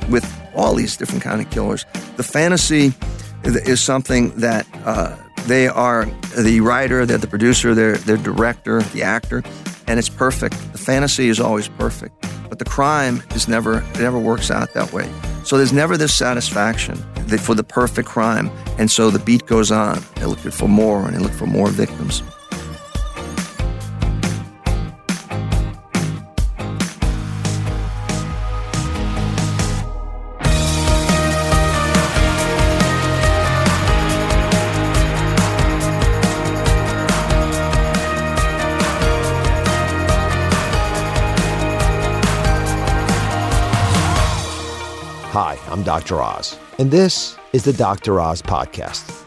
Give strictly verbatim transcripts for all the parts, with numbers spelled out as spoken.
with all these different kind of killers. The fantasy is something that uh, they are the writer, they're the producer, they're the director, the actor, and it's perfect. The fantasy is always perfect, but the crime is never, it never works out that way. So there's never this satisfaction for the perfect crime, and so the beat goes on. They look for more, and they look for more victims. Hi, I'm Doctor Oz, and this is the Doctor Oz Podcast.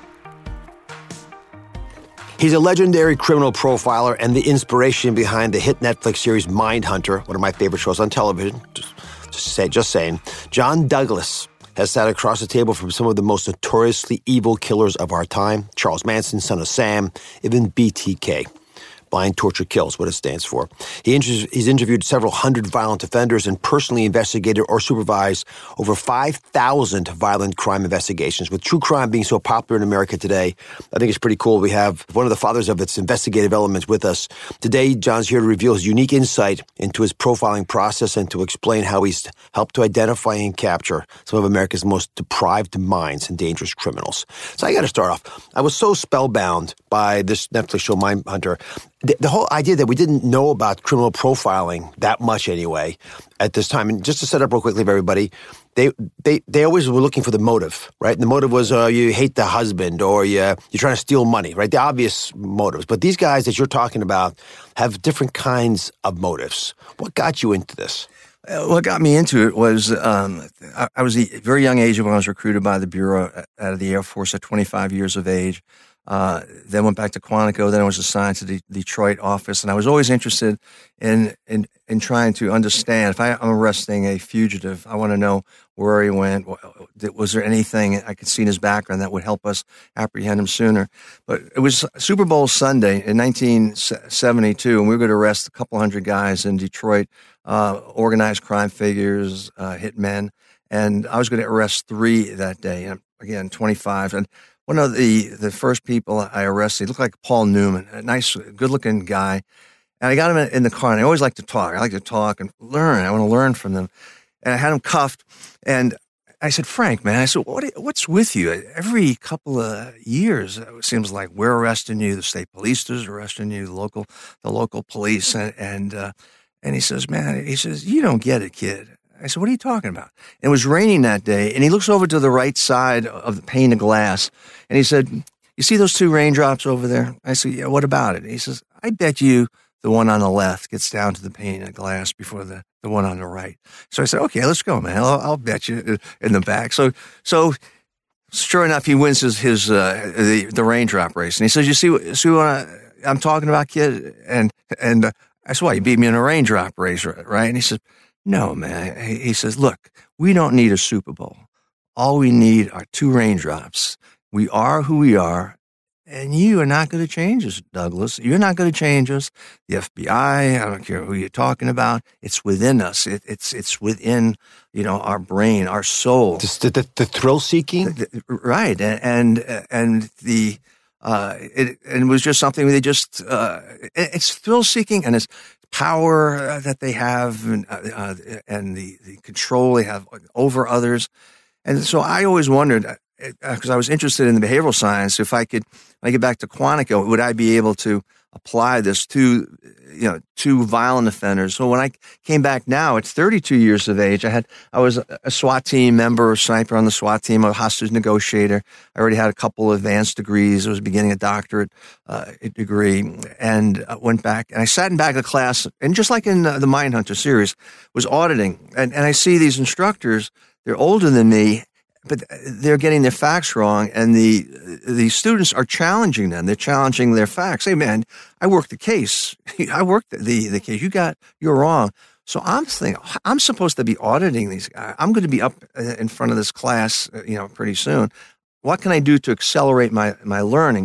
He's a legendary criminal profiler and the inspiration behind the hit Netflix series Mindhunter, one of my favorite shows on television. Just, just, say, just saying. John Douglas has sat across the table from some of the most notoriously evil killers of our time, Charles Manson, Son of Sam, even B T K. Blind Torture Kills, what it stands for. He inter- he's interviewed several hundred violent offenders and personally investigated or supervised over five thousand violent crime investigations. With true crime being so popular in America today, I think it's pretty cool. We have one of the fathers of its investigative elements with us. Today, John's here to reveal his unique insight into his profiling process and to explain how he's helped to identify and capture some of America's most deprived minds and dangerous criminals. So I got to start off. I was so spellbound by this Netflix show, Mindhunter. The, the whole idea that we didn't know about criminal profiling that much anyway at this time. And just to set up real quickly for everybody, they they they always were looking for the motive, right? And the motive was uh, you hate the husband or you, you're trying to steal money, right? The obvious motives. But these guys that you're talking about have different kinds of motives. What got you into this? What got me into it was um, I, I was a very young age when I was recruited by the Bureau out of the Air Force at twenty-five years of age. Uh, then went back to Quantico. Then I was assigned to the Detroit office, and I was always interested in in, in trying to understand. If I, I'm arresting a fugitive, I want to know where he went. Was there anything I could see in his background that would help us apprehend him sooner? But it was Super Bowl Sunday in nineteen seventy-two, and we were going to arrest a couple hundred guys in Detroit, uh, organized crime figures, uh, hitmen, and I was going to arrest three that day. And again, twenty-five, and one of the, the first people I arrested, he looked like Paul Newman, a nice, good-looking guy. And I got him in the car, and I always like to talk. I like to talk and learn. I want to learn from them. And I had him cuffed, and I said, Frank, man, I said, what, what's with you? Every couple of years, it seems like we're arresting you, the state police is arresting you, the local the local police. And and, uh, and he says, man, he says, you don't get it, kid. I said, what are you talking about? And it was raining that day, and he looks over to the right side of the pane of glass, and he said, you see those two raindrops over there? I said, yeah, what about it? And he says, I bet you the one on the left gets down to the pane of glass before the, the one on the right. So I said, okay, let's go, man. I'll, I'll bet you in the back. So so sure enough, he wins his, his uh, the, the raindrop race. And he says, you see, see what I, I'm talking about, kid? And, and uh, I said, well, you beat me in a raindrop race, right? And he says, no, man. He says, look, we don't need a Super Bowl. All we need are two raindrops. We are who we are, and you are not going to change us, Douglas. You're not going to change us. The F B I, I don't care who you're talking about. It's within us. It, it's it's within, you know, our brain, our soul. The, the, the thrill-seeking? Right. And, and, and the... Uh, it, it was just something they just, uh, it, it's thrill-seeking, and it's power uh, that they have, and, uh, and the, the control they have over others. And so I always wondered, because uh, I was interested in the behavioral science, if I could, when I get back to Quantico, would I be able to apply this to, you know, to violent offenders? So when I came back now, at thirty-two years of age, I had, I was a SWAT team member, a sniper on the SWAT team, a hostage negotiator. I already had a couple of advanced degrees. I was beginning a doctorate uh, degree, and uh, went back, and I sat in back of class, and just like in uh, the Mindhunter series, was auditing. And, and I see these instructors, they're older than me, but they're getting their facts wrong, and the the students are challenging them. They're challenging their facts. Hey, man, I worked the case. I worked the the case. You got you're wrong. So I'm thinking I'm supposed to be auditing these guys. I'm going to be up in front of this class, you know, pretty soon. What can I do to accelerate my my learning?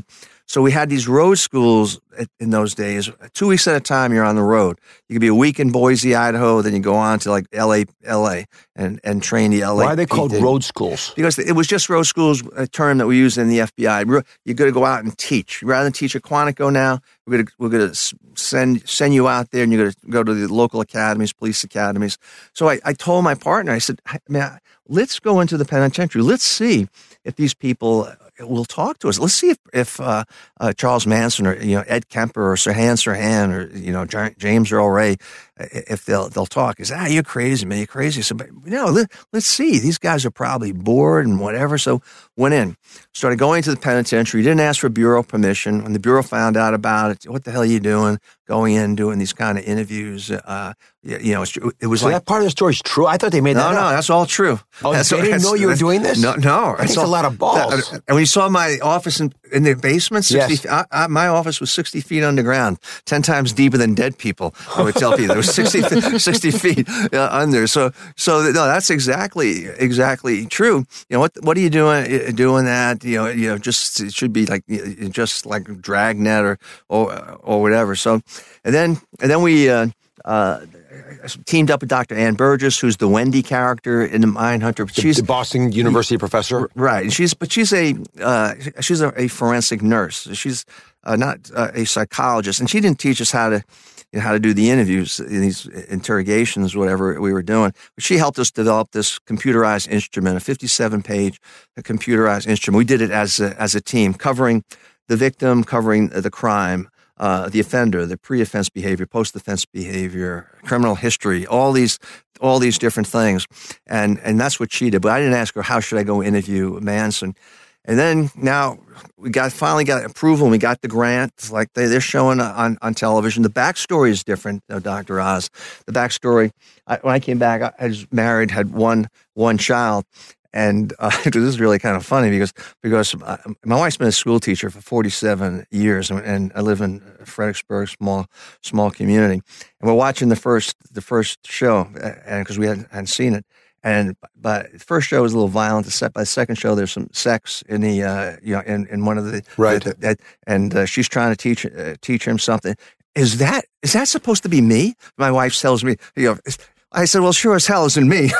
So we had these road schools in those days. Two weeks at a time, you're on the road. You could be a week in Boise, Idaho, then you go on to like L A, L A, and and train the L A. Why are they called road schools? Because it was just road schools, a term that we used in the F B I. You're going to go out and teach. Rather than teach at Quantico now, we're going to we're going to send send you out there, and you're going to go to the local academies, police academies. So I, I told my partner, I said, man, let's go into the penitentiary. Let's see if these people will talk to us. Let's see if, if uh, uh, Charles Manson or, you know, Ed Kemper or Sirhan Sirhan or, you know, James Earl Ray, if they'll they'll talk. He said, ah, you're crazy, man, you're crazy. So, but, no, let, let's see. These guys are probably bored and whatever. So went in, started going to the penitentiary. Didn't ask for bureau permission. When the bureau found out about it, what the hell are you doing? Going in, doing these kind of interviews. Uh, you know, it was so like. that part of the story is true? I thought they made no, that no, up. No, that's all true. Oh, that's, they didn't know you were doing this? No, no. That's a lot of balls. That, and when you saw my office in, in the basement, sixty, yes. I, I, my office was sixty feet underground, ten times deeper than dead people, I would tell people. There was sixty, sixty feet uh, under. So, so no, that's exactly, exactly true. You know, what, what are you doing, doing that? You know, you know, just, it should be like, just like Dragnet or, or, or whatever. So, and then, and then we, uh, uh, teamed up with Doctor Ann Burgess, who's the Wendy character in the Mindhunter. She's the Boston University professor, right? And she's, but she's a uh, she's a, a forensic nurse. She's uh, not uh, a psychologist, and she didn't teach us how to you know, how to do the interviews, these interrogations, whatever we were doing. But she helped us develop this computerized instrument, a fifty-seven page computerized instrument. We did it as a, as a team, covering the victim, covering the crime. Uh, the offender, the pre-offense behavior, post-offense behavior, criminal history, all these, all these different things, and and that's what she did. But I didn't ask her how should I go interview Manson, and then now we got finally got approval and we got the grant. Like they they're showing on on television. The backstory is different, though, Doctor Oz. The backstory. I, when I came back, I, I was married, had one one child. And uh, this is really kind of funny because because uh, my wife's been a school teacher for forty-seven years, and, and I live in Fredericksburg, small small community. And we're watching the first the first show, and because we hadn't, hadn't seen it, and but the first show was a little violent. The set by the second show, there's some sex in the uh, you know in, in one of the right, the, the, and uh, she's trying to teach uh, teach him something. Is that is that supposed to be me? My wife tells me, you know. I said, well, sure as hell isn't me.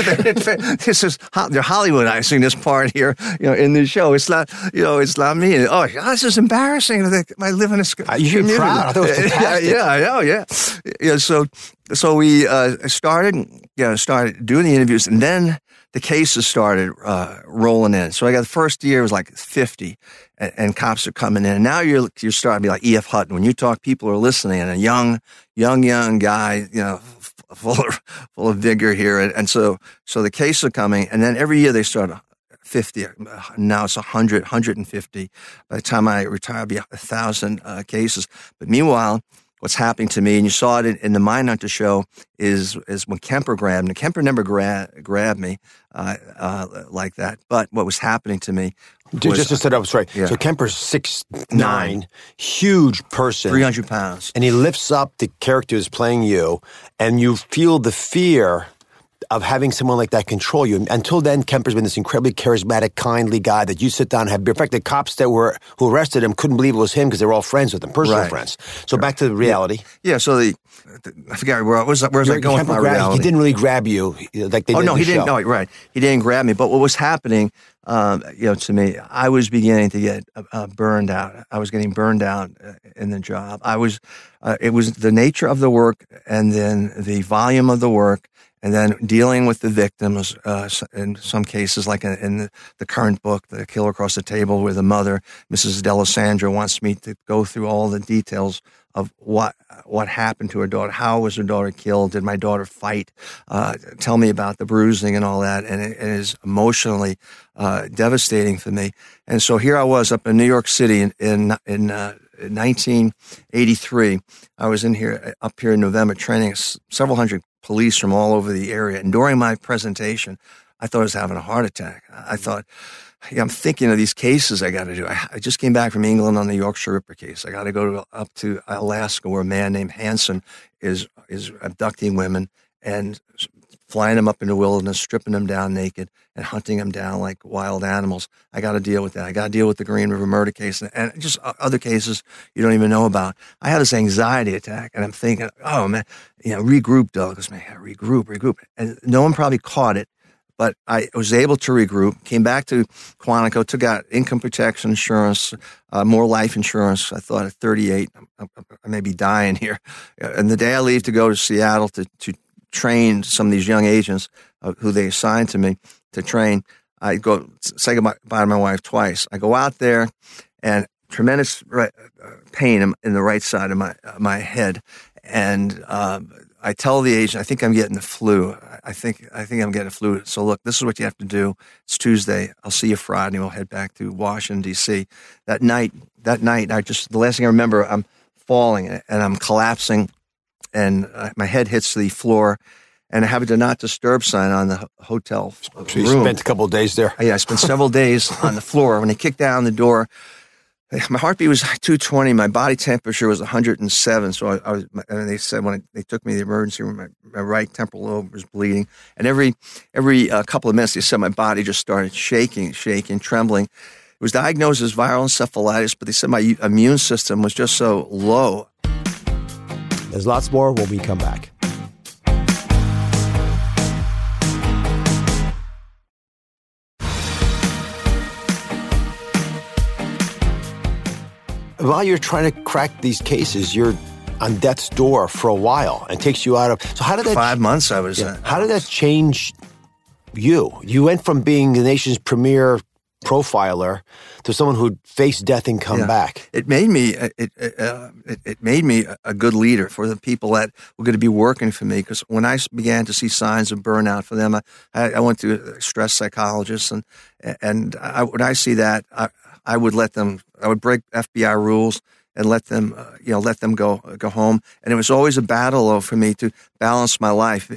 This is, they're Hollywoodizing this part here, you know, in the show. It's not, you know, it's not me. Oh, this is embarrassing. I live in a community. You should be proud. I thought it was fantastic. Yeah, I know, yeah. Yeah, so, so we uh, started, you know, started doing the interviews, and then the cases started uh, rolling in. So I got the first year, it was like fifty, and, and cops are coming in. And now you're you're starting to be like E F Hutton. When you talk, people are listening, and a young, young, young guy, you know, full of, full of vigor here. And, and so, so the cases are coming, and then every year they start fifty. Now it's one hundred, one hundred fifty. By the time I retire, it'll be a thousand uh, cases. But meanwhile, what's happening to me, and you saw it in, in the Mindhunter show, is is when Kemper grabbed me. Kemper never gra- grabbed me uh, uh, like that. But what was happening to me was, just to set up straight. Yeah. So Kemper's six nine, huge person, three hundred pounds, and he lifts up the character who's playing you, and you feel the fear of having someone like that control you. Until then, Kemper's been this incredibly charismatic, kindly guy that you sit down and have beer. In fact, the cops that were who arrested him couldn't believe it was him because they were all friends with him, personal right. friends. So back to the reality. Yeah, yeah so the, the I forget where where's where's I going with my grabbed, reality? He didn't really grab you like they oh, did. no, in the he didn't. show. No, right, he didn't grab me. But what was happening, um, you know, to me, I was beginning to get uh, burned out. I was getting burned out in the job. I was. Uh, it was the nature of the work, and then the volume of the work. And then dealing with the victims, uh, in some cases, like in the, the current book, The Killer Across the Table, where the mother, Missus D'Alessandro, wants me to go through all the details of what what happened to her daughter. How was her daughter killed? Did my daughter fight? Uh, tell me about the bruising and all that. And it, it is emotionally uh, devastating for me. And so here I was up in New York City in in, in uh, nineteen eighty-three. I was in here up here in November training several hundred police from all over the area. And during my presentation, I thought I was having a heart attack. I thought, yeah, I'm thinking of these cases I got to do. I, I just came back from England on the Yorkshire Ripper case. I got to go to, up to Alaska where a man named Hansen is is abducting women and flying them up in the wilderness, stripping them down naked, and hunting them down like wild animals. I got to deal with that. I got to deal with the Green River murder case and, and just other cases you don't even know about. I had this anxiety attack, and I'm thinking, oh, man, you know, regroup, Douglas, man, regroup, regroup. And no one probably caught it, but I was able to regroup, came back to Quantico, took out income protection insurance, uh, more life insurance. I thought at thirty-eight, I, I may be dying here. And the day I leave to go to Seattle to, to train some of these young agents uh, who they assigned to me to train, I go say goodbye to my wife twice. I go out there and tremendous right, uh, pain in, in the right side of my uh, my head, and uh, I tell the agent, I think I'm getting the flu. I think I think I'm getting the flu. So look, this is what you have to do. It's Tuesday. I'll see you Friday. We'll head back to Washington D C That night, that night, I just the last thing I remember, I'm falling and I'm collapsing, and uh, my head hits the floor. And I have a do not disturb sign on the hotel room. So you spent a couple of days there? Yeah, I spent several days on the floor. When they kicked down the door, my heartbeat was two twenty. My body temperature was one hundred seven. So I, I was, and they said when I, they took me to the emergency room, my, my right temporal lobe was bleeding. And every every uh, couple of minutes, they said my body just started shaking, shaking, trembling. It was diagnosed as viral encephalitis, but they said my immune system was just so low. There's lots more when we come back. While you're trying to crack these cases, you're on death's door for a while and takes you out of. So how did that five months? I was. Yeah, Uh, how did that change you? You went from being the nation's premier profiler to someone who'd faced death and come yeah. back. It made me. It uh, it, it made me a good leader for the people that were going to be working for me. Because when I began to see signs of burnout for them, I, I went to stress psychologists, and and I, when I see that, I, I would let them. I would break F B I rules and let them, uh, you know, let them go go home. And it was always a battle, though, for me to balance my life.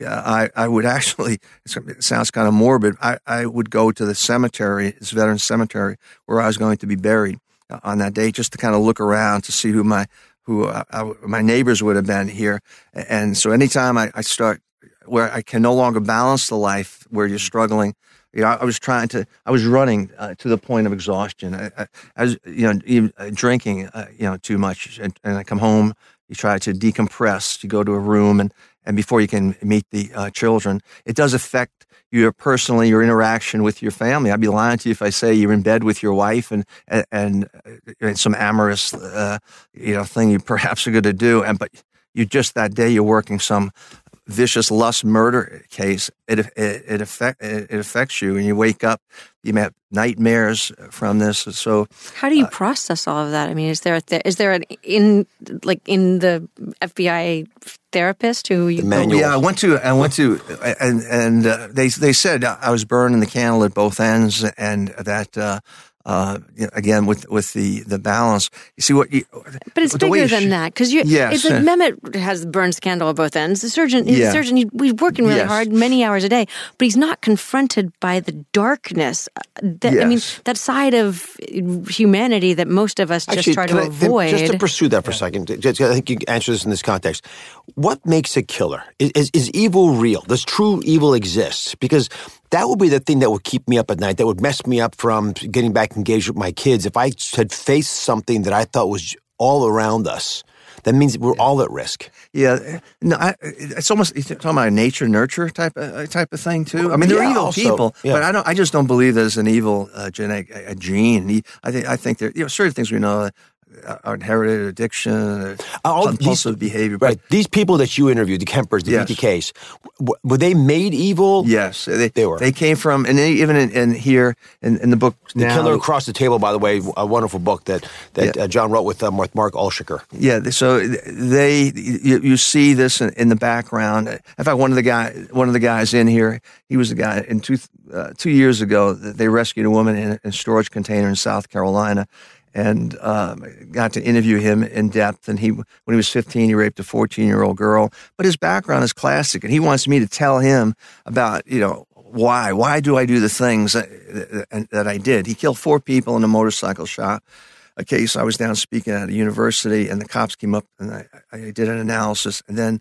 I I would actually. It sounds kind of morbid. I, I would go to the cemetery, this veteran cemetery, where I was going to be buried on that day, just to kind of look around to see who my who I, I, my neighbors would have been here. And so, anytime I, I start where I can no longer balance the life, where you're struggling. You know, I was trying to, I was running uh, to the point of exhaustion. I, I, I was, you know, even uh, drinking, uh, you know, too much. And, and I come home, you try to decompress, you go to a room, and, and before you can meet the uh, children, it does affect you personally, your interaction with your family. I'd be lying to you if I say you're in bed with your wife and, and, and, and some amorous, uh, you know, thing you perhaps are going to do. And, but you just that day, you're working some vicious lust murder case. It it it affect it affects you, and you wake up. You may have nightmares from this. So, how do you uh, process all of that? I mean, is there a, is there an in like in the F B I therapist who you? The yeah, I went to I went to and and uh, they they said I was burning the candle at both ends, and that. Uh, Uh, again, with with the, the balance, you see what. You, but it's bigger than sh- that because you. Yes. It's like Mehmet has burned scandal at both ends. The surgeon, he's yeah. a surgeon. He, he's working really yes. hard, many hours a day, but he's not confronted by the darkness. That, yes. I mean, that side of humanity that most of us just Actually, try to I, avoid. Just to pursue that for yeah. a second, I think you can answer this in this context. What makes a killer? Is, is, is evil real? Does true evil exist? Because that would be the thing that would keep me up at night, that would mess me up from getting back engaged with my kids. If I had faced something that I thought was all around us, that means we're all at risk. Yeah, no, I, it's almost you're talking about a nature nurture type of type of thing too. I mean, they're Yeah, evil also, people, yeah. but I don't. I just don't believe there's an evil uh, genetic a gene. I think I think there, you know, certain things we know. Are inherited addiction, or All compulsive these, behavior. Right. These people that you interviewed, the Kempers, the yes. B T Ks, w- were they made evil? Yes, they, they were. They came from, and they, even in, in here in, in the book, The now, Killer Across the Table, by the way, a wonderful book that that yeah. uh, John wrote with um, with Mark Alshiker. Yeah, so they you, you see this in, in the background. In fact, one of the guy, one of the guys in here, he was the guy in two uh, two years ago. They rescued a woman in a storage container in South Carolina. And um, got to interview him in depth. And he, when he was fifteen, he raped a fourteen-year-old girl. But his background is classic, and he wants me to tell him about, you know, why. Why do I do the things that, that, that I did? He killed four people in a motorcycle shop. A case I was down speaking at a university, and the cops came up, and I, I did an analysis. And then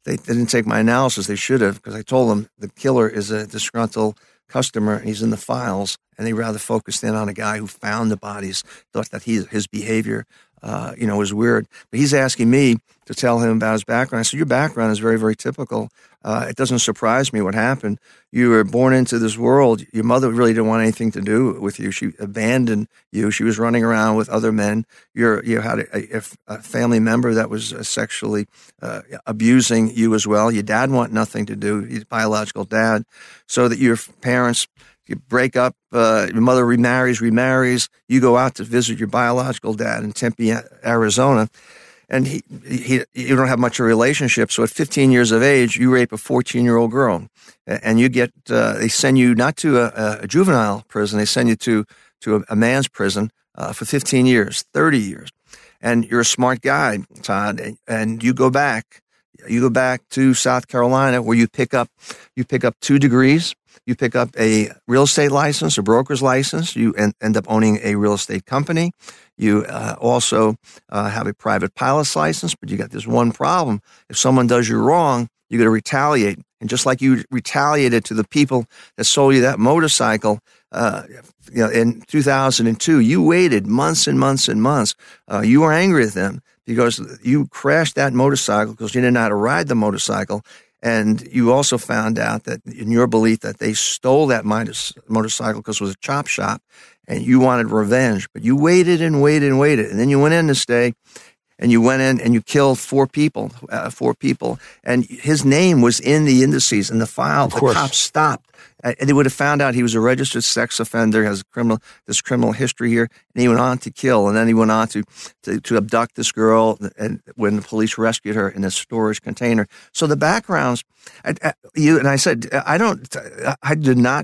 they, they didn't take my analysis. They should have, because I told them the killer is a disgruntled customer. He's in the files, and they rather focused in on a guy who found the bodies, thought that he, his behavior, uh, you know, was weird. But he's asking me to tell him about his background. I said, your background is very, very typical. Uh, it doesn't surprise me what happened. You were born into this world. Your mother really didn't want anything to do with you. She abandoned you. She was running around with other men. You're, you had a, a, a family member that was uh, sexually uh, abusing you as well. Your dad wanted nothing to do, your biological dad, so that your parents, you break up, uh, your mother remarries, remarries. You go out to visit your biological dad in Tempe, Arizona. And he, he, you don't have much of a relationship. So at fifteen years of age, you rape a fourteen-year-old girl, and you get, uh, they send you not to a, a juvenile prison, they send you to, to a, a man's prison uh, for fifteen years, thirty years. And you're a smart guy, Todd, and, and you go back, you go back to South Carolina where you pick up, you pick up two degrees. You pick up a real estate license, a broker's license. You end, end up owning a real estate company. You uh, also uh, have a private pilot's license, but you got this one problem. If someone does you wrong, you got to retaliate. And just like you retaliated to the people that sold you that motorcycle, uh, you know, in two thousand two, you waited months and months and months. Uh, you were angry at them because you crashed that motorcycle because you didn't know how to ride the motorcycle. And you also found out that in your belief that they stole that motorcycle because it was a chop shop and you wanted revenge, but you waited and waited and waited. And then you went in to stay and you went in and you killed four people, uh, four people. And his name was in the indices, in the file. The cops stopped. And they would have found out he was a registered sex offender, has a criminal, this criminal history here, and he went on to kill. And then he went on to, to, to abduct this girl and when the police rescued her in a storage container. So the backgrounds, I, I, you and I said, I don't, I did not,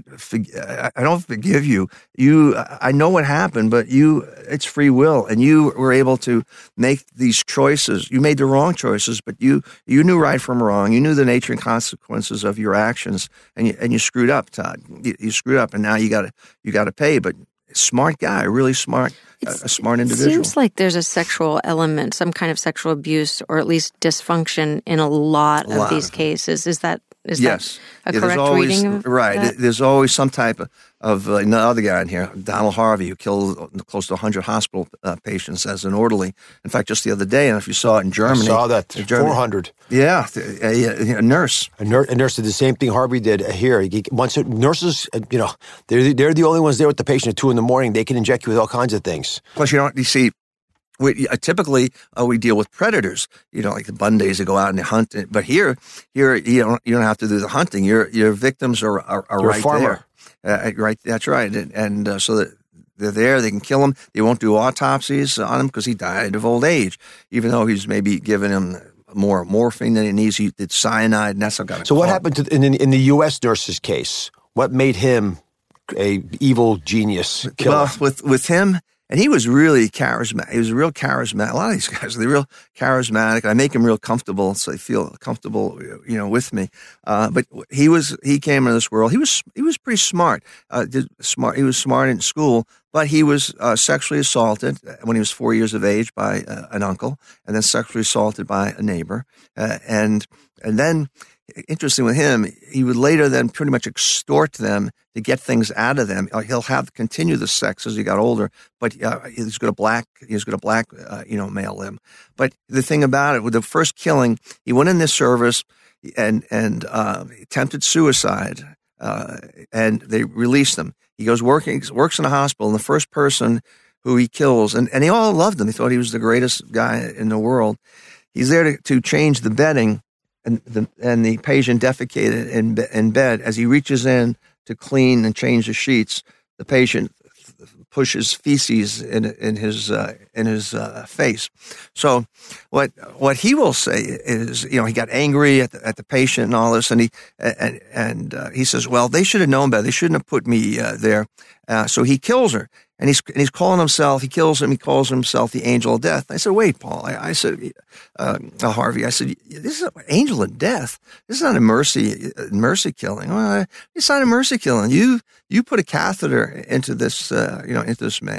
I don't forgive you. You, I know what happened, but you, it's free will. And you were able to make these choices. You made the wrong choices, but you, you knew right from wrong. You knew the nature and consequences of your actions, and you, and you screwed up. Todd, you, you screwed up, and now you got to you got to pay. But smart guy, really smart, a, a smart individual. It seems like there's a sexual element, some kind of sexual abuse, or at least dysfunction in a lot a of lot these of cases. Is that is yes. that a yeah, correct always, reading of right? that? There's always some type of, of uh, another guy in here, Donald Harvey, who killed close to one hundred hospital uh, patients as an orderly. In fact, just the other day, and if you saw it in Germany, I saw that Germany, four hundred. Yeah, a, a, a nurse. A, nur- a nurse did the same thing Harvey did here. He, once it, nurses, you know, they're they're the only ones there with the patient at two in the morning. They can inject you with all kinds of things. Plus, you don't. You see. We, uh, typically, uh, we deal with predators, you know, like the Bundys that go out and they hunt. But here, here you don't you don't have to do the hunting. Your your victims are are, are You're right a farmer. there. Uh, right, that's right. And, and uh, so that they're there, they can kill him. They won't do autopsies on him because he died of old age, even though he's maybe given him more morphine than he needs. He did cyanide, and that's what got him. So what caught. happened to in in the U S nurse's case? What made him a evil genius killer? Well, with with him. And he was really charismatic. He was real charismatic. A lot of these guys, they're real charismatic. I make them real comfortable, so they feel comfortable, you know, with me. Uh, but he was, he came into this world. He was, he was pretty smart. Uh, did smart. He was smart in school, but he was uh, sexually assaulted when he was four years of age by uh, an uncle, and then sexually assaulted by a neighbor, uh, and and then. Interesting with him, he would later then pretty much extort them to get things out of them. He'll have continue the sex as he got older, but uh, he's going to black, he's going to black, uh, you know, mail them. But the thing about it, with the first killing, he went in this service and and uh, attempted suicide, uh, and they released him. He goes working, works in a hospital, and the first person who he kills, and, and they all loved him. They thought he was the greatest guy in the world. He's there to, to change the bedding. And the, and the patient defecated in, in bed. As he reaches in to clean and change the sheets, the patient pushes feces in in his uh, in his uh, face. So, what what he will say is, you know, he got angry at the, at the patient and all this, and he and and uh, he says, well, they should have known better. They shouldn't have put me uh, there. Uh, so he kills her. And he's and he's calling himself, he kills him, he calls himself the angel of death. I said, wait, Paul. I, I said, uh, uh, Harvey, I said, this is an angel of death. This is not a mercy mercy killing. Well, it's not a mercy killing. You you put a catheter into this, uh, you know, into this man,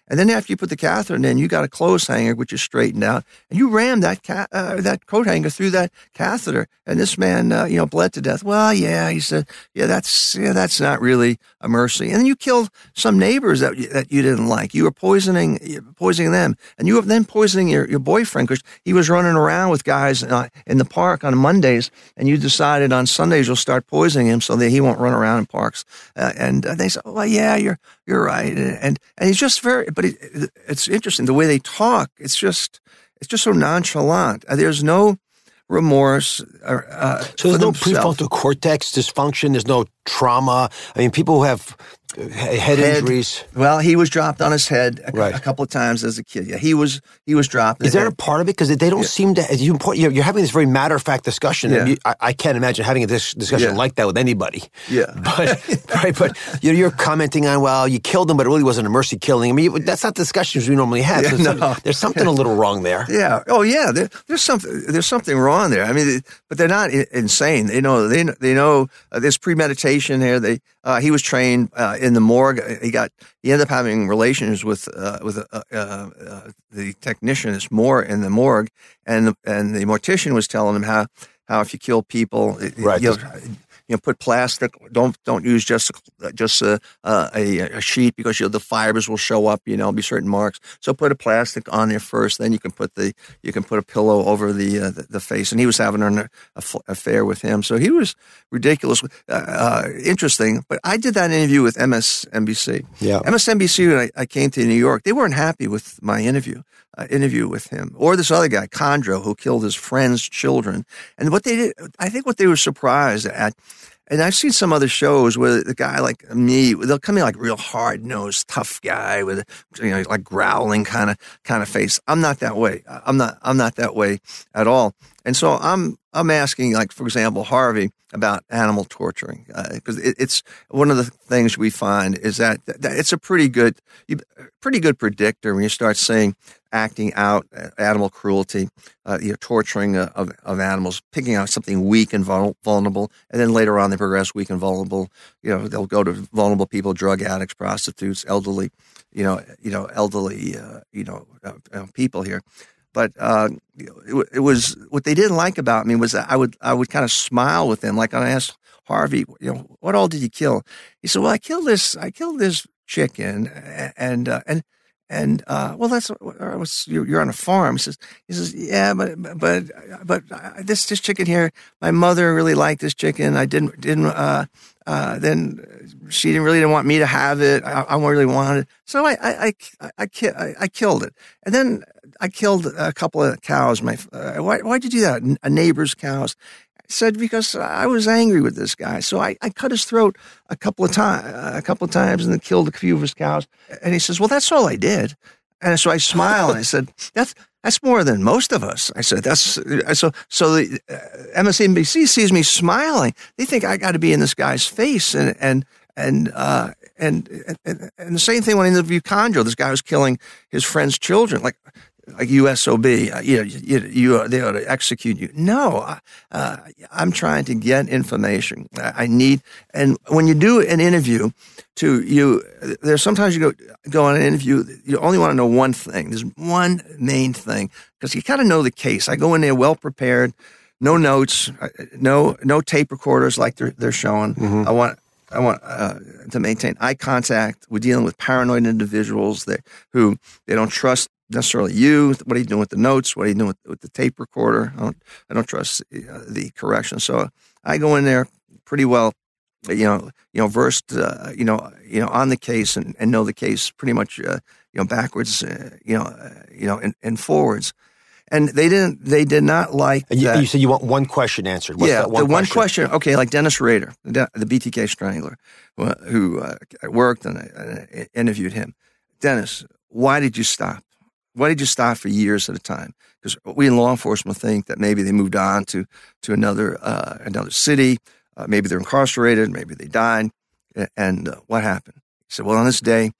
And then after you put the catheter in, you got a clothes hanger, which is straightened out, and you rammed that ca- uh, that coat hanger through that catheter. And this man, uh, you know, bled to death. Well, yeah, he said, yeah, that's yeah, that's not really a mercy. And then you killed some neighbors that that you didn't like. You were poisoning poisoning them, and you were then poisoning your, your boyfriend because he was running around with guys uh, in the park on Mondays, and you decided on Sundays you'll start poisoning him so that he won't run around in parks. Uh, and uh, they said, well, yeah, you're you're right. And and he's just very, but it, it's interesting the way they talk. It's just it's just so nonchalant. Uh, there's no remorse. Uh, so there's no prefrontal cortex dysfunction. There's no trauma. I mean, people who have head, head injuries. Well, he was dropped on his head a, right. a couple of times as a kid. Yeah, he was he was dropped. Is there head. a part of it because they don't yeah. seem to? You, you're having this very matter of fact discussion. Yeah. You, I, I can't imagine having a dis- discussion yeah. like that with anybody. Yeah, but right, but you're, you're commenting on, well, you killed him, but it really wasn't a mercy killing. I mean, that's not the discussions we normally have. Yeah, so no. some, there's something a little wrong there. Yeah. Oh, yeah. There, there's something. There's something wrong there. I mean, but they're not I- insane. They know. They they know. Uh, there's premeditation here. They. Uh, he was trained uh, in the morgue. He got. He ended up having relations with uh, with uh, uh, uh, the technician, this more in the morgue, and the, and the mortician was telling him how how if you kill people, right. you know, you know, put plastic. Don't don't use just just a a, a sheet because you know, the fibers will show up. You know, there'll be certain marks. So put a plastic on there first. Then you can put the you can put a pillow over the uh, the, the face. And he was having an affair with him. So he was ridiculous, uh, uh, interesting. But I did that interview with M S N B C. Yeah, M S N B C. When I, I came to New York, they weren't happy with my interview. Uh, interview with him, or this other guy, Condro, who killed his friend's children. And what they did, I think what they were surprised at, and I've seen some other shows where the guy like me, they'll come in like real hard-nosed, tough guy with, you know, like growling kind of kind of face. I'm not that way. I'm not. I'm not that way at all. And so I'm I'm asking, like, for example, Harvey about animal torturing, because uh, it, it's one of the things we find is that, that it's a pretty good, pretty good predictor when you start seeing acting out animal cruelty, uh, you know, torturing uh, of, of animals, picking out something weak and vul- vulnerable, and then later on they progress weak and vulnerable. You know, they'll go to vulnerable people, drug addicts, prostitutes, elderly, you know, you know, elderly, uh, you know, uh, people here. But uh, it, it was what they didn't like about me was that I would I would kind of smile with them. Like I asked Harvey, you know, what all did you kill? He said, well, I killed this. I killed this chicken, and uh, and and uh, well, that's was you're on a farm. He says, he says, yeah, but but but this this chicken here, my mother really liked this chicken. I didn't didn't. Uh, uh, then she didn't really didn't want me to have it. I, I really wanted it, so I I I I, I, I killed it, and then I killed a couple of cows. My uh, why why'd you do that? A neighbor's cows. I said because I was angry with this guy, so I, I cut his throat a couple of times, a couple of times, and then killed a few of his cows. And he says, "Well, that's all I did." And so I smiled and I said, "That's that's more than most of us." I said, "That's so." So the uh, M S N B C sees me smiling. They think I got to be in this guy's face, and and and uh, and, and and the same thing when I interviewed Condro. This guy was killing his friend's children, like like U S O B. Uh, you know, you, you they ought to execute you. No, uh, I'm trying to get information. I need, and when you do an interview. To you, there's sometimes you go go on an interview, you only want to know one thing. There's one main thing because you kind of know the case. I go in there well prepared, no notes, no no tape recorders like they're they're showing. Mm-hmm. I want I want uh, to maintain eye contact. We're dealing with paranoid individuals that who they don't trust necessarily you. What are you doing with the notes? What are you doing with, with the tape recorder? I don't I don't trust uh, the correction. So I go in there pretty well. You know, you know, versed, uh, you know, you know, on the case and, and know the case pretty much, uh, you know, backwards, uh, you know, uh, you know, and, and forwards. And they didn't, they did not like you, that. You said you want one question answered. What's yeah, that one the one question? question. Okay, like Dennis Rader, the, the B T K strangler, who, who uh, worked and I, I interviewed him. Dennis, why did you stop? Why did you stop for years at a time? Because we in law enforcement think that maybe they moved on to to another uh, another city. Uh, maybe they're incarcerated, maybe they died, and uh, what happened? He said, well, on this day,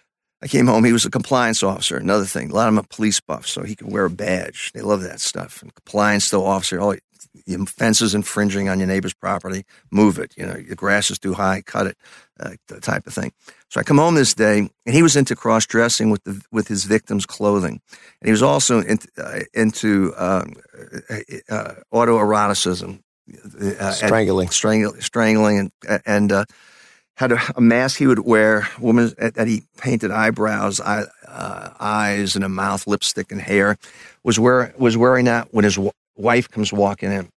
I came home. He was a compliance officer, another thing. A lot of them are police buffs, so he could wear a badge. They love that stuff. And compliance still officer, oh, your fence is infringing on your neighbor's property, move it. You know, your grass is too high, cut it, uh, the type of thing. So I come home this day, and he was into cross-dressing with the with his victim's clothing. And he was also in, uh, into um, uh, autoeroticism. Uh, strangling. Strangling, strangling, and, and uh, had a, a mask he would wear, woman that he painted eyebrows, eye, uh, eyes, and a mouth, lipstick, and hair, was, wear, was wearing that when his w- wife comes walking in.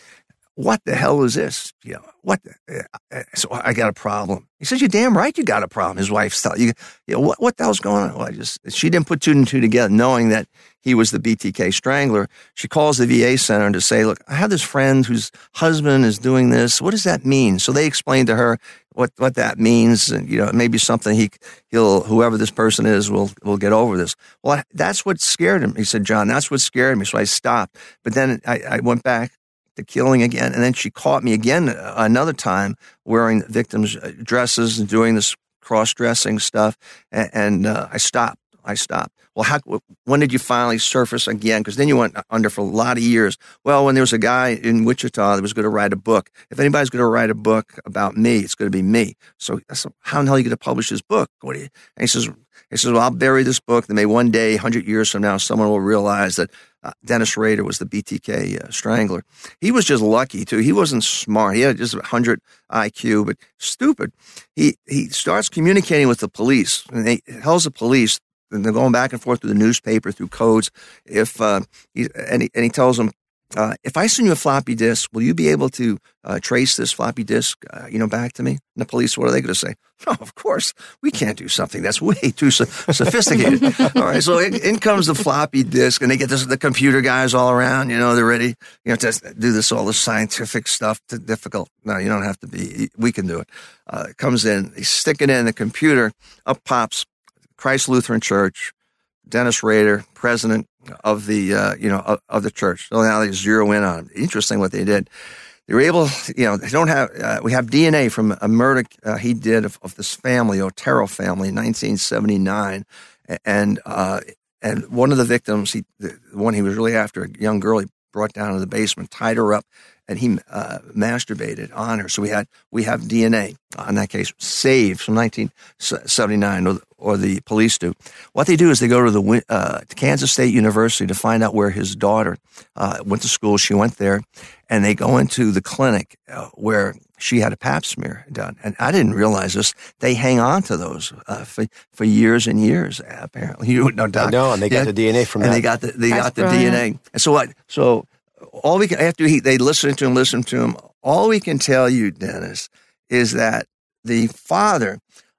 What the hell is this? You know, what? The, uh, so I got a problem. He says, "You're damn right, you got a problem." His wife's telling you, you know, what, what the hell's going on? Well, I just, she didn't put two and two together, knowing that he was the B T K strangler. She calls the V A center to say, "Look, I have this friend whose husband is doing this. What does that mean?" So they explained to her what, what that means, and you know, maybe something he he'll whoever this person is will will get over this. Well, that's what scared him. He said, "John, that's what scared me." So I stopped. But then I, I went back to killing again, and then she caught me again another time wearing the victim's dresses and doing this cross-dressing stuff, and, and uh, I stopped. I stopped. Well, how, when did you finally surface again? Because then you went under for a lot of years. Well, when there was a guy in Wichita that was going to write a book. If anybody's going to write a book about me, it's going to be me. So I said, how in the hell are you going to publish this book? What do you? And he says, he says, well, I'll bury this book. Then maybe one day, one hundred years from now, someone will realize that uh, Dennis Rader was the B T K uh, strangler. He was just lucky, too. He wasn't smart. He had just one hundred I Q, but stupid. He, he starts communicating with the police, and he tells the police, and they're going back and forth through the newspaper, through codes. If uh, he, and, he, and he tells them, uh, if I send you a floppy disk, will you be able to uh, trace this floppy disk, uh, you know, back to me? And the police, what are they going to say? Oh, of course, we can't do something that's way too so- sophisticated. All right, so in, in comes the floppy disk, and they get this, the computer guys all around. You know, they're ready. You know, to do this all this scientific stuff. To difficult. No, you don't have to be. We can do it. Uh, it comes in. They stick it in the computer. Up pops Christ Lutheran Church, Dennis Rader, president of the uh, you know of, of the church. So now they zero in on him. Interesting what they did. They were able, you know, they don't have. Uh, we have D N A from a murder uh, he did of, of this family, Otero family, in nineteen seventy-nine, and uh, and one of the victims, he the one he was really after, a young girl, he brought down to the basement, tied her up, and he uh, masturbated on her. So we had we have D N A on that case saved from nineteen seventy-nine, or, or the police do. What they do is they go to the uh, to Kansas State University to find out where his daughter uh, went to school. She went there, and they go into the clinic uh, where she had a pap smear done. And I didn't realize this. They hang on to those uh, for for years and years. Apparently, you know, doc. I know, and they got yeah. the D N A from and that. And they got the they That's got the brilliant. D N A. And so what? So. All we can, after he, they listen to him, listen to him, all we can tell you, Dennis, is that the father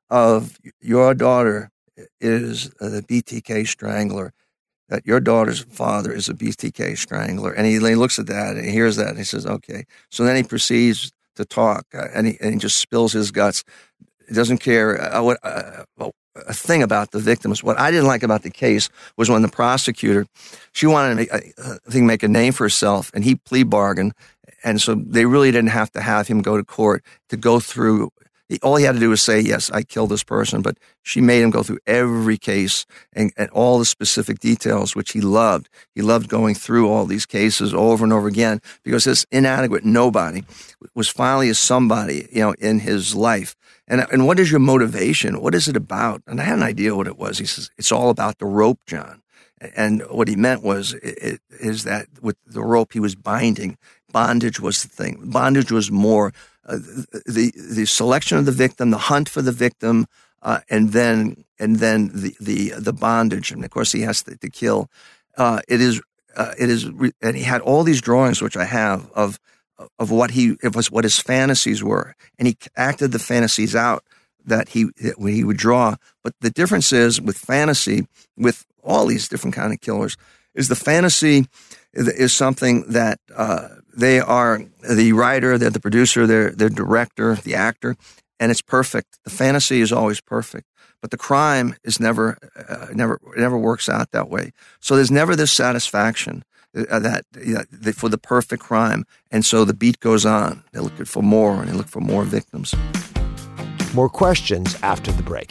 of your daughter is the B T K strangler, that your daughter's father is a B T K strangler. And he, he looks at that and he hears that and he says, okay. So then he proceeds to talk uh, and, he, and he just spills his guts. He doesn't care uh, what, uh, well, a thing about the victims. What I didn't like about the case was when the prosecutor, she wanted to make, I think, make a name for herself, and he plea bargained, and so they really didn't have to have him go to court to go through. All he had to do was say, yes, I killed this person, but she made him go through every case and, and all the specific details, which he loved. He loved going through all these cases over and over again because this inadequate nobody was finally a somebody, you know, in his life. And and what is your motivation? What is it about? And I had an idea what it was. He says, it's all about the rope, John. And what he meant was, it, it, is that with the rope he was binding, bondage was the thing. Bondage was more uh, the the selection of the victim, the hunt for the victim, uh, and then and then the, the the bondage. And of course, he has to, to kill. Uh, it is uh, it is, and he had all these drawings, which I have of. of what he, it was what his fantasies were. And he acted the fantasies out that he, that he would draw. But the difference is with fantasy, with all these different kind of killers, is the fantasy is something that, uh, they are the writer, they're the producer, they're the director, the actor, and it's perfect. The fantasy is always perfect. But the crime is never, uh, never, it never works out that way. So there's never this satisfaction. Uh, that uh, the, for the perfect crime. And so the beat goes on. They look for more, and they look for more victims. More questions after the break.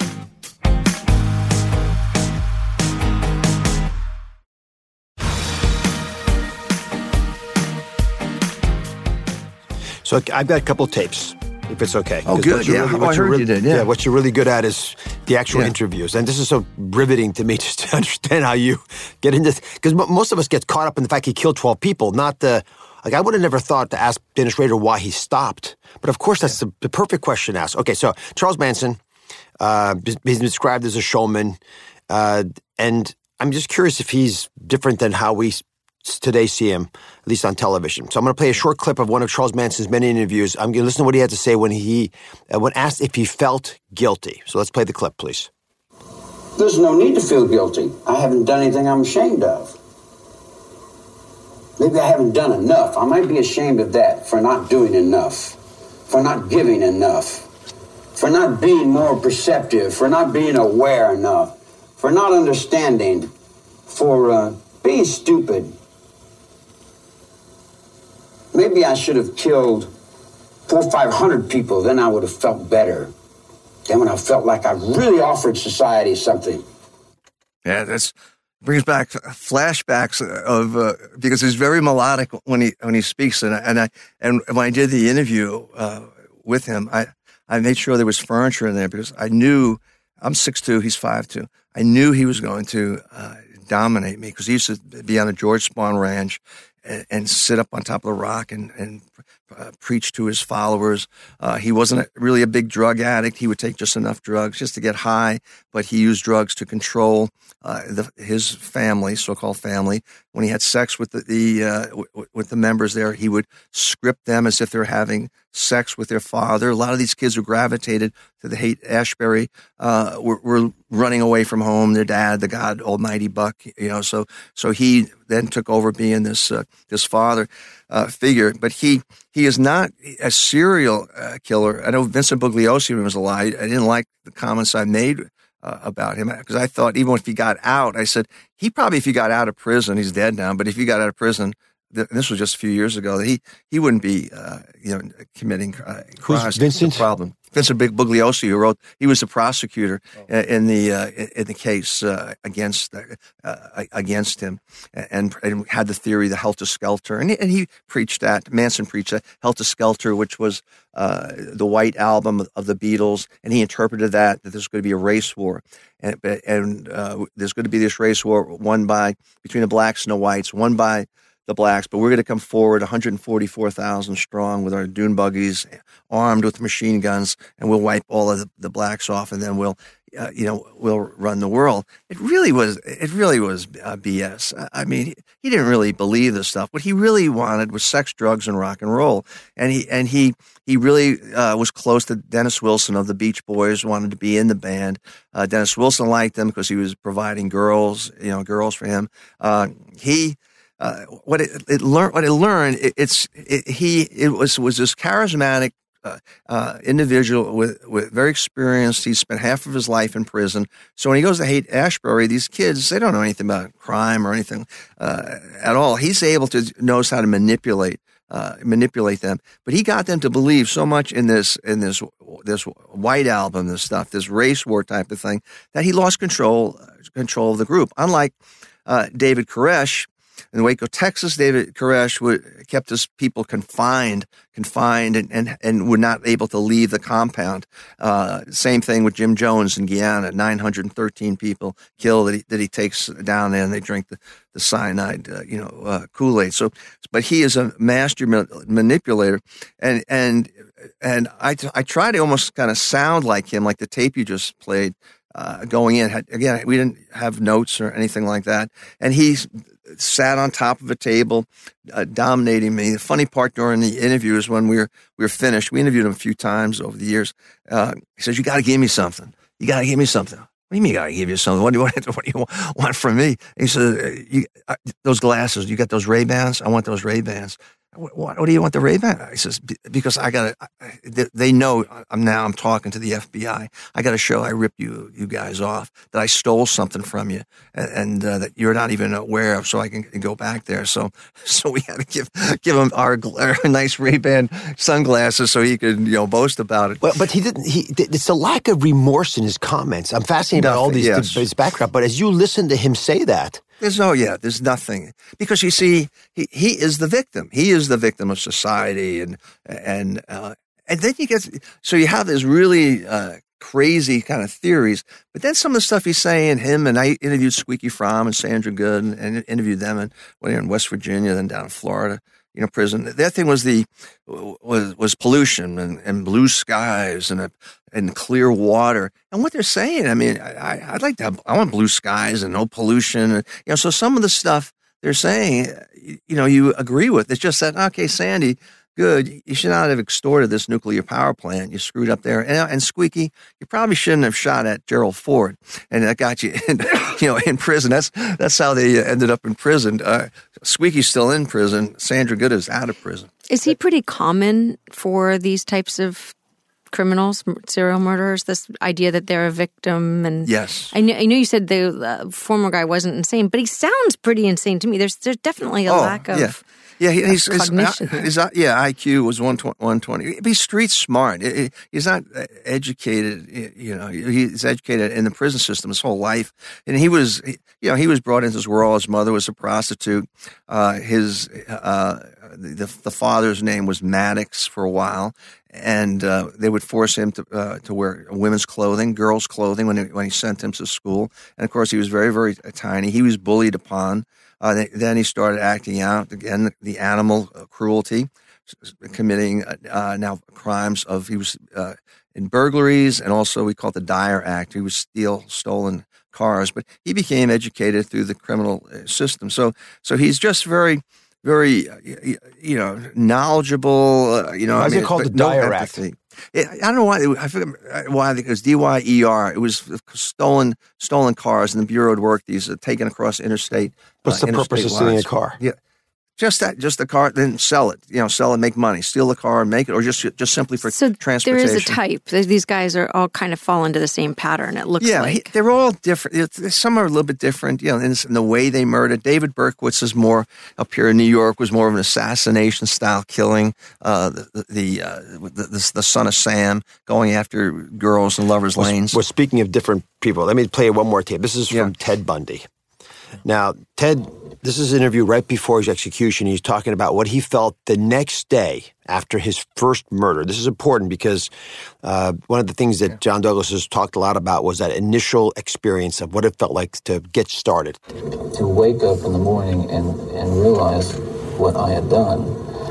So I've got a couple of tapes, if it's okay. Oh, good. Yeah, really, oh, I heard really, you did. Yeah. yeah, what you're really good at is the actual yeah. interviews. And this is so riveting to me just to understand how you get into, because most of us get caught up in the fact he killed twelve people, not the, like I would have never thought to ask Dennis Rader why he stopped. But of course, that's yeah. the, the perfect question to ask. Okay, so Charles Manson, uh, he's described as a showman. Uh, and I'm just curious if he's different than how we today see him, at least on television. So I'm going to play a short clip of one of Charles Manson's many interviews. I'm going to listen to what he had to say when he, uh, when asked if he felt guilty. So let's play the clip, please. There's no need to feel guilty. I haven't done anything I'm ashamed of. Maybe I haven't done enough. I might be ashamed of that, for not doing enough, for not giving enough, for not being more perceptive, for not being aware enough, for not understanding, for uh, being stupid. Maybe I should have killed four or five hundred people. Then I would have felt better. Then when I felt like I really offered society something. Yeah, that's brings back flashbacks of uh, because he's very melodic when he when he speaks, and I, and I and when I did the interview uh, with him, I I made sure there was furniture in there because I knew I'm six two, he's five two. I knew he was going to uh, dominate me because he used to be on a George Spahn ranch and, and sit up on top of the rock and, and uh, preach to his followers. Uh, he wasn't a, really a big drug addict. He would take just enough drugs just to get high, but he used drugs to control uh, the, his family, so-called family. When he had sex with the, the uh, w- with the members there, he would script them as if they're having sex with their father. A lot of these kids who gravitated to the Haight-Ashbury uh, were, were running away from home, their dad, the God Almighty Buck, you know. So, so he then took over being this uh, this father uh, figure. But he he is not a serial uh, killer. I know Vincent Bugliosi, when he was alive, I didn't like the comments I made uh, about him because I thought even if he got out, I said he probably if he got out of prison, he's dead now. But if he got out of prison. This was just a few years ago. That he he wouldn't be uh, you know committing uh, crimes. Vincent? The problem. Vincent Bugliosi, who wrote, he was the prosecutor oh. in the uh, in the case uh, against uh, against him, and, and had the theory, the Helter Skelter, and he, and he preached that. Manson preached that Helter Skelter, which was uh, the White Album of the Beatles, and he interpreted that that there's going to be a race war, and and uh, there's going to be this race war won by between the blacks and the whites, won by the blacks, but we're going to come forward one hundred forty-four thousand strong with our dune buggies, armed with machine guns, and we'll wipe all of the, the blacks off, and then we'll, uh, you know, we'll run the world. It really was, it really was uh, B S. I mean, he, he didn't really believe this stuff. What he really wanted was sex, drugs, and rock and roll, and he and he he really uh, was close to Dennis Wilson of the Beach Boys, wanted to be in the band. Uh, Dennis Wilson liked him because he was providing girls, you know, girls for him. Uh, he. Uh, what it, it learned, what it learned, it, it's it, he it was was this charismatic uh, uh, individual with with very experienced. He spent half of his life in prison. So when he goes to Haight-Ashbury, these kids, they don't know anything about crime or anything uh, at all. He's able to knows how to manipulate uh, manipulate them. But he got them to believe so much in this in this this White Album, this stuff, this race war type of thing, that he lost control control of the group. Unlike uh, David Koresh. In Waco, Texas, David Koresh would, kept his people confined, confined, and, and, and were not able to leave the compound. Uh, same thing with Jim Jones in Guyana, nine hundred thirteen people killed that he, that he takes down there, and they drink the, the cyanide, uh, you know, uh, Kool-Aid. So, but he is a master ma- manipulator, and and and I I try to almost kind of sound like him, like the tape you just played. Uh, going in, had, again, we didn't have notes or anything like that, and he's sat on top of a table, uh, dominating me. The funny part during the interview is when we were we were finished. We interviewed him a few times over the years. Uh, he says, "You got to give me something. You got to give me something." What do you mean? I got to give you something? What do you want? What do you want from me? And he says, you, uh, "Those glasses. You got those Ray-Bans? I want those Ray-Bans." What, what do you want the Ray-Ban? He says, because I got to, they know I'm now, I'm talking to the F B I. I got to show I ripped you, you guys off, that I stole something from you and, and uh, that you're not even aware of, so I can go back there. So, so we had to give, give him our, our nice Ray-Ban sunglasses so he could, you know, boast about it. But, but he didn't, he, it's a lack of remorse in his comments. I'm fascinated Nothing, by all these, yes. his background, but as you listen to him say that, There's no, yeah, there's nothing. Because you see, he, he is the victim. He is the victim of society. And and uh, and then you get, so you have this really uh, crazy kind of theories. But then some of the stuff he's saying, him, and I interviewed Squeaky Fromm and Sandra Good and, and interviewed them in, when they were in West Virginia, then down in Florida, you know, prison. Their thing was the, was, was pollution and, and blue skies and a, and clear water. And what they're saying, I mean, I, I'd like to have, I want blue skies and no pollution. And, you know, so some of the stuff they're saying, you know, you agree with. It's just that, okay, Sandy, good, you should not have extorted this nuclear power plant. You screwed up there. And, and Squeaky, you probably shouldn't have shot at Gerald Ford. And that got you, in, you know, in prison. That's that's how they ended up in prison. Uh, Squeaky's still in prison. Sandra Good is out of prison. Is he pretty common for these types of criminals, serial murderers, this idea that they're a victim? And yes. I know, I know you said the uh, former guy wasn't insane, but he sounds pretty insane to me. There's there's definitely a oh, lack of... Yeah. Yeah, he, he's, cognition. His, his, yeah, I Q was one twenty. He's street smart. He's not educated. You know, he's educated in the prison system his whole life, and he was, you know, he was brought into this world. His mother was a prostitute. Uh, his uh, the the father's name was Maddox for a while, and uh, they would force him to uh, to wear women's clothing, girls' clothing when he, when he sent him to school. And of course, he was very very tiny. He was bullied upon. Uh, then he started acting out, again, the animal cruelty, committing uh, now crimes of, he was uh, in burglaries, and also we call it the Dyer Act. He would steal stolen cars, but he became educated through the criminal system. So so he's just very, very, you know, knowledgeable. Uh, you know, Why I is mean, it called the no Dyer empathy. Act? I don't know why. I forget why. It was D Y E R. It was stolen stolen cars, and the Bureau would work these uh, taken across interstate. What's uh, the purpose of stealing a car? Yeah, just that, just the car. Then sell it. You know, sell it, make money. Steal the car, and make it, or just just simply for so transportation. There is a type. These guys are all kind of fall into the same pattern. It looks yeah, like he, they're all different. Some are a little bit different. You know, in, in the way they murder. David Berkowitz is more up here in New York. Was more of an assassination style killing. Uh, the the, uh, the the the son of Sam going after girls in lovers' well, lanes. Well, speaking of different people, let me play one more tape. This is from Yeah. Ted Bundy. Now, Ted, this is an interview right before his execution. He's talking about what he felt the next day after his first murder. This is important because uh, one of the things that John Douglas has talked a lot about was that initial experience of what it felt like to get started. To wake up in the morning and, and realize what I had done,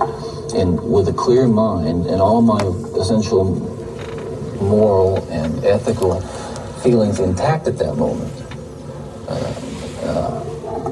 and with a clear mind and all my essential moral and ethical feelings intact at that moment. Uh, Uh,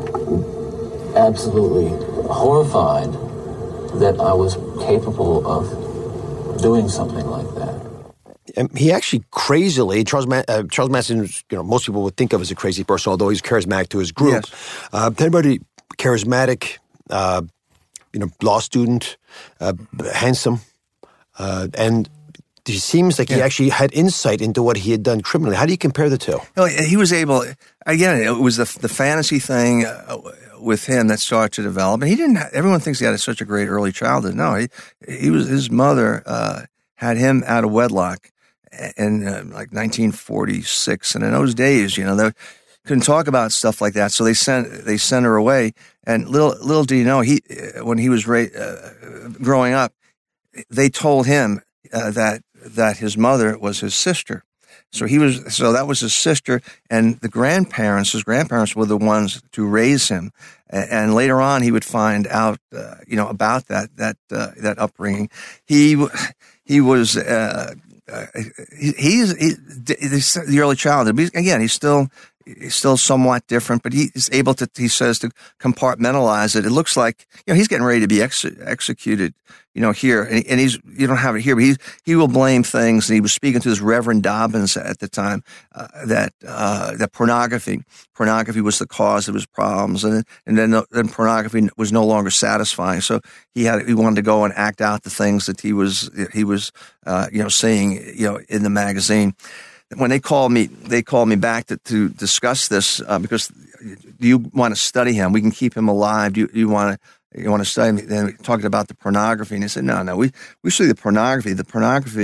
absolutely horrified that I was capable of doing something like that. And he actually crazily, Charles Ma- uh, Charles Manson, you know, most people would think of as a crazy person, although he's charismatic to his group. Yes. Uh, Ted Bundy, charismatic, uh, you know, law student, uh, handsome, uh, and he seems like yeah. he actually had insight into what he had done criminally. How do you compare the two? No, he was able, again, it was the the fantasy thing uh, with him that started to develop. And he didn't, everyone thinks he had such a great early childhood. No, he, he was, his mother uh, had him out of wedlock in uh, like nineteen forty-six. And in those days, you know, they couldn't talk about stuff like that. So they sent, they sent her away. And little, little did you know, he, when he was ra- uh, growing up, they told him uh, that, that his mother was his sister. So he was, so that was his sister, and the grandparents, his grandparents were the ones to raise him. And, and later on, he would find out, uh, you know, about that, that, uh, that upbringing. He, he was, uh, uh, he, he's, he, the early childhood, but again, he's still, he's still somewhat different, but he's able to, he says, to compartmentalize it. It looks like, you know, he's getting ready to be ex- executed, you know, here, and, and he's, you don't have it here, but he, he will blame things. And he was speaking to this Reverend Dobbins at the time, uh, that, uh, that pornography, pornography was the cause of his problems. And, and then, then pornography was no longer satisfying. So he had, he wanted to go and act out the things that he was, he was, uh, you know, seeing, you know, in the magazine. When they called me, they called me back to, to discuss this, uh, because do you want to study him? We can keep him alive. Do you, you want to, you want to study him? Then we talked about the pornography, and they said, no, no, we, we study the pornography. The pornography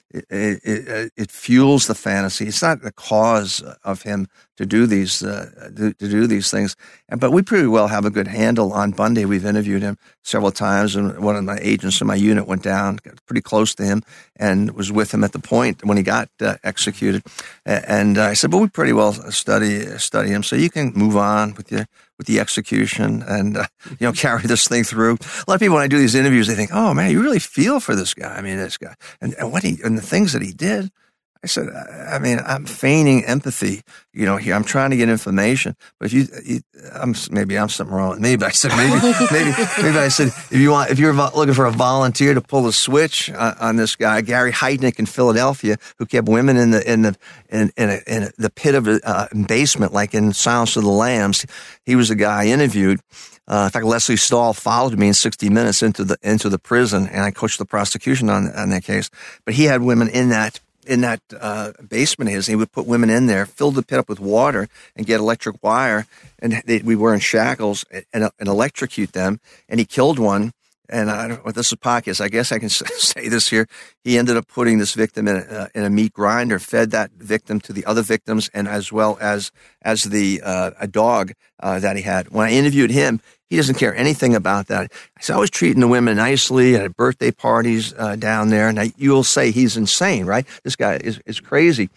it, it, it fuels the fantasy. It's not the cause of him to do these uh, to, to do these things. And, but we pretty well have a good handle on Bundy. We've interviewed him several times, and one of my agents in my unit went down, got pretty close to him, and was with him at the point when he got uh, executed. And uh, I said, "But we pretty well study study him, so you can move on with your." with the execution and, uh, you know, carry this thing through." A lot of people, when I do these interviews, they think, "Oh man, you really feel for this guy." I mean, this guy and, and what he, and the things that he did. I said, I mean, I'm feigning empathy, you know, here. I'm trying to get information, but if you, you I'm, maybe I'm something wrong with me, but I said, maybe, maybe, maybe I said, if you want, if you're looking for a volunteer to pull the switch on, on this guy, Gary Heidnik in Philadelphia, who kept women in the, in the, in, in, a, in the pit of a uh, basement, like in Silence of the Lambs. He was the guy I interviewed. Uh, in fact, Leslie Stahl followed me in sixty minutes into the, into the prison, and I coached the prosecution on, on that case. But he had women in that, in that uh, basement of his. He would put women in there, fill the pit up with water, and get electric wire, and they, we were in shackles, and, and electrocute them. And he killed one. And I don't, well, this is a podcast. I guess I can say this here. He ended up putting this victim in a, uh, in a meat grinder, fed that victim to the other victims, and as well as as the uh, a dog uh, that he had. When I interviewed him, he doesn't care anything about that. I said, I was treating the women nicely at birthday parties uh, down there. Now, you'll say he's insane, right? This guy is, is crazy.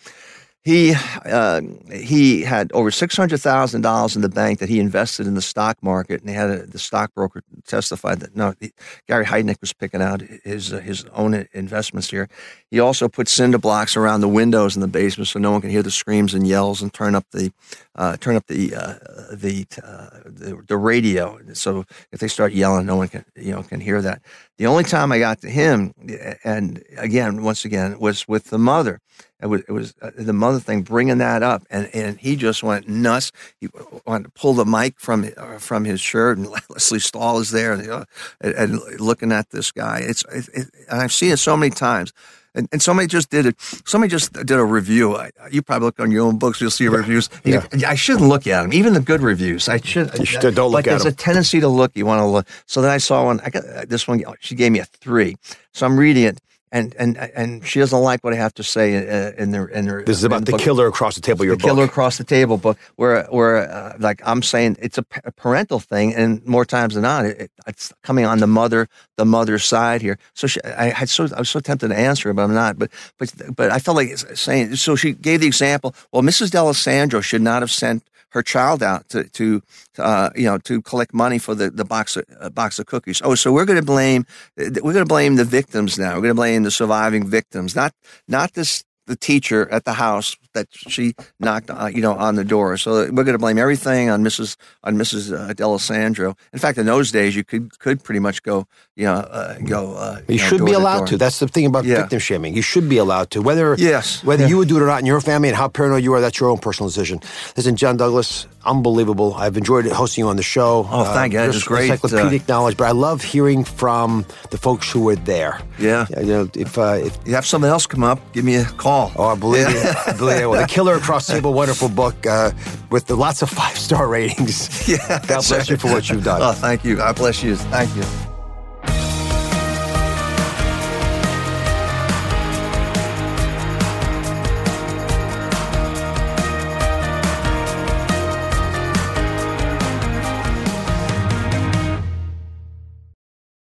He uh, he had over six hundred thousand dollars in the bank that he invested in the stock market, and he had a, the stockbroker testify that no, he, Gary Heidnik was picking out his uh, his own investments here. He also put cinder blocks around the windows in the basement so no one can hear the screams and yells, and turn up the uh, turn up the uh, the, uh, the the radio. So if they start yelling, no one can you know can hear that. The only time I got to him, and again, once again, was with the mother. It was, it was uh, the mother thing, bringing that up, and, and he just went nuts. He wanted to pull the mic from uh, from his shirt, and Leslie Stahl is there, and, uh, and, and looking at this guy. It's it, it, and I've seen it so many times. And, and somebody just did it. Somebody just did a review. I, you probably look on your own books. You'll see reviews. Yeah. You, I shouldn't look at them, even the good reviews. I should. You should don't look like at there's them. a tendency to look. You want to look. So then I saw one. I got this one. She gave me a three. So I'm reading it. And and and she doesn't like what I have to say in, in their in her. This is about the, the killer across the table. Your the book. Killer across the table book, where where uh, like I'm saying it's a parental thing, and more times than not, it, it's coming on the mother the mother's side here. So she, I had so I was so tempted to answer her, but I'm not. But but but I felt like saying. So she gave the example. Well, Missus D'Alessandro should not have sent her child out to, to uh, you know, to collect money for the, the box of, uh, box of cookies. Oh, so we're going to blame, we're going to blame the victims now. We're going to blame the surviving victims, not, not this, the teacher at the house that she knocked, uh, you know, on the door. So we're going to blame everything on Missus on Missus Uh, D'Alessandro. In fact, in those days, you could could pretty much go, you know, uh, go. Uh, you, you should know, be door allowed door. to. That's the thing about yeah. victim shaming. You should be allowed to. Whether yes, whether yeah. you would do it or not in your family, and how paranoid you are, that's your own personal decision. Listen, John Douglas, unbelievable. I've enjoyed hosting you on the show. Oh, thank uh, you. It was great. Encyclopedic uh, knowledge, but I love hearing from the folks who were there. Yeah. You know, if uh, if you have something else come up, give me a call. Oh, I believe it. I believe it. Well, The Killer Across the Table, wonderful book uh, with the, lots of five-star ratings. Yeah. God bless you for what you've done. Oh, thank you. God bless you. Thank you.